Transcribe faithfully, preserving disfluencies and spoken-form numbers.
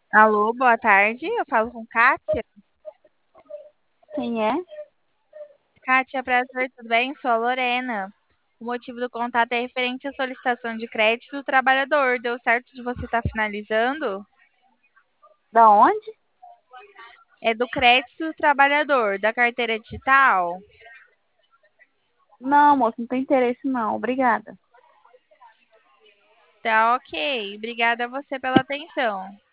Alô, boa tarde. Eu falo com Kátia. Quem é? Kátia, prazer, tudo bem? Sou a Lorena. O motivo do contato é referente à solicitação de crédito do trabalhador. Deu certo de você estar finalizando? Da onde? É do crédito do trabalhador, da carteira digital? Não, moço, não tem interesse não. Obrigada. Tá ok. Obrigada a você pela atenção.